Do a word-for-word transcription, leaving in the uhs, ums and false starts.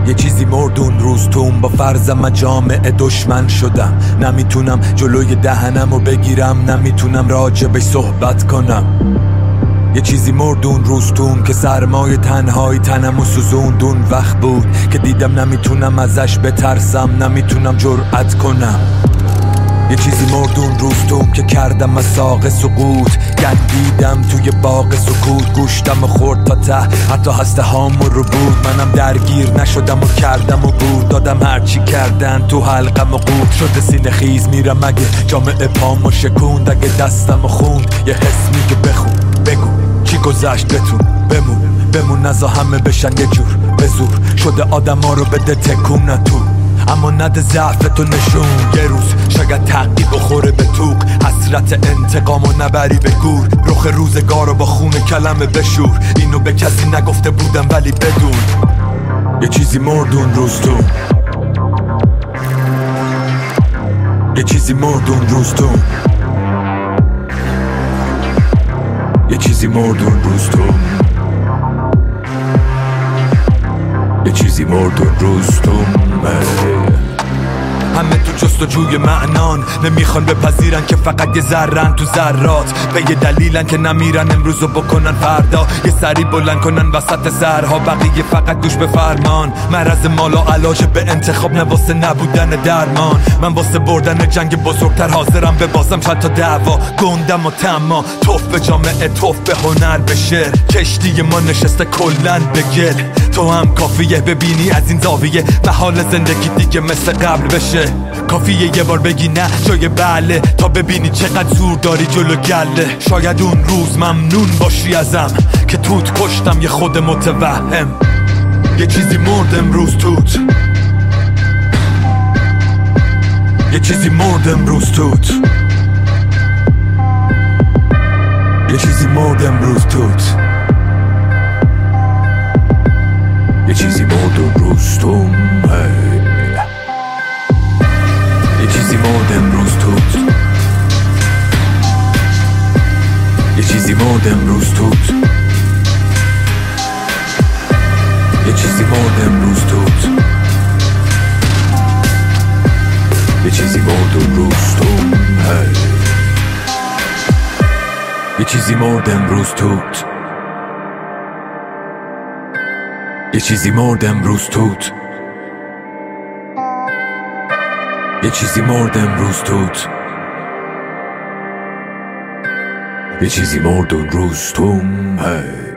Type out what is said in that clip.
یه چیزی مردون روز توم، با فرضم جامعه دشمن شدم. نمیتونم جلوی دهنم رو بگیرم، نمیتونم راجبش صحبت کنم. یه چیزی مردون روز توم که سرمای تنهایی تنم و سوزوندون وقت بود که دیدم نمیتونم ازش بترسم، نمیتونم جرأت کنم. یه چیزی مردون روز توم که کردم از ساق سقوط، گندیدم توی باغ سکوت، گوشتم و خورد تا ته حتی هسته هامو رو بود. منم درگیر نشدم و کردم و بود دادم هرچی کردن تو حلقم و قود شده سینه خیز میرم اگه جامعه پامو شکوند، اگه دستم و خوند یه حس میگه بخون بگو چی گذشت بتون بمون بمون نزا همه بشن یه جور به زور شده آدم ها رو بده تکون نتو، اما نده ضعف تو نشون. یه روز شاید تقی بخوره به توق، حسرت انتقام و نبری به گور، رخ روزگار رو با خون کلمه بشور. اینو به کسی نگفته بودم ولی بدون یه چیزی مردون روز تو، یه چیزی مردون روز تو، یه چیزی مردون روز تو، یه چیزی مردون روز تو. همه تو جستجوی معنان، نمیخوان بپذیرن که فقط یه ذرن تو ذرات، به یه دلیلن که نمیرن امروزو بکنن فردا، یه سری بلند کنن وسط سرها، بقیه فقط دوش به فرمان. مرض مال و علاج به انتخاب نواسه نبودن درمان. من واسه بردن جنگ بزرگتر حاضرم به بازم چند تا دعوا، گندم و تما توف به جامعه توف به هنر به شعر. کشتی ما نشسته کلن به گل، تو هم کافیه ببینی از این زاویه محال زندگی دیگه مثل قبل بشه. کافیه یه بار بگی نه جای بله تا ببینی چقدر زور داری جلو گله. شاید اون روز ممنون باشی ازم که توت کشتم یه خود متوهم. یه چیزی مرد امروز توت، یه چیزی مرد امروز توت، یه چیزی مرد امروز توت، یه چیزی مرد امروز توت، یه چیزی مرد امروز توت، یه چیزی مرد امروز توت، یه چیزی مرد امروز توت، یه چیزی مرد امروز توت، یه چیزی مرد امروز توت، یه چیزی مرد امروز توت، یه چیزی مرد امروز توت، یه چیزی مرد اون روز توم.